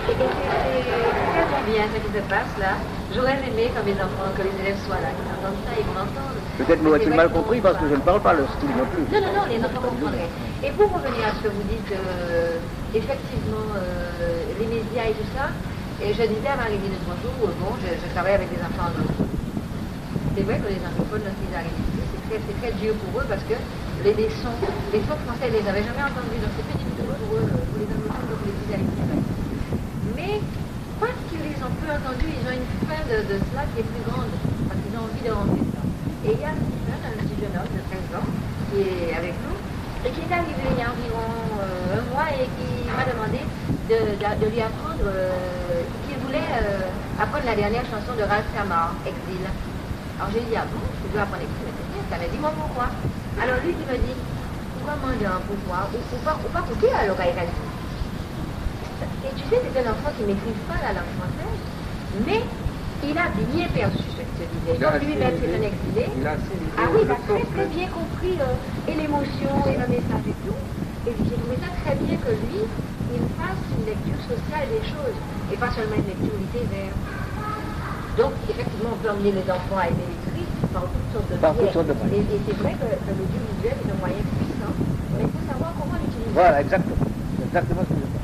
Et c'est tellement bien ce qui se passe là. J'aurais aimé que mes enfants, que les élèves soient là, qu'ils entendent ça, ils vont l'entendre. Peut-être m'ont-ils mal compris parce que je ne parle pas le style non plus. Non, non, non, les enfants comprendraient. Et pour revenir à ce que vous dites, effectivement, les médias et tout ça, et je disais à Marie-Line bonjour, bon, je travaille avec des enfants anglophones. C'est vrai que les anglophones, lorsqu'ils arrivent ici, c'est très dur pour eux parce que les sons français, ils ne les avaient jamais entendus, donc c'est difficile pour eux, pour les anglophones, donc les visualiser. Mais parce qu'ils les ont peu entendus, ils ont une faim de cela qui est plus grande, parce qu'ils ont envie de rentrer ça. Et il y a un petit jeune homme de 13 ans qui est avec nous, et qui est arrivé il y a environ un mois et qui m'a demandé de lui apprendre, qu'il voulait apprendre la dernière chanson de Ralph Samar, Exil. Alors j'ai dit, ah bon, tu veux apprendre Exil, mais c'est bien, ça m'a dit, moi pourquoi? Alors lui qui me dit, pourquoi manger un pourquoi, ou pas coûter à l'oreille restée. Et tu sais, c'est un enfant qui ne maîtrise pas la langue française, mais il a bien perçu ce que je disais. Donc lui-même, c'est un exilé. Ah oui, il a très très bien compris et l'émotion et le message et tout. Et j'ai trouvé ça très bien que lui, il fasse une lecture sociale des choses, et pas seulement une lecture littéraire. Donc, effectivement, on peut emmener les enfants à aimer l'écrit par toutes sortes de moyens. Et c'est vrai que l'audiovisuel est un moyen puissant, mais il faut savoir comment l'utiliser. Voilà, exactement. C'est exactement ce que je pense.